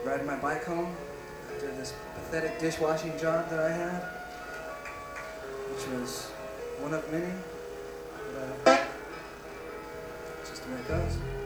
riding my bike home after this pathetic dishwashing job that I had, which was one of many. But, it's just the way it goes.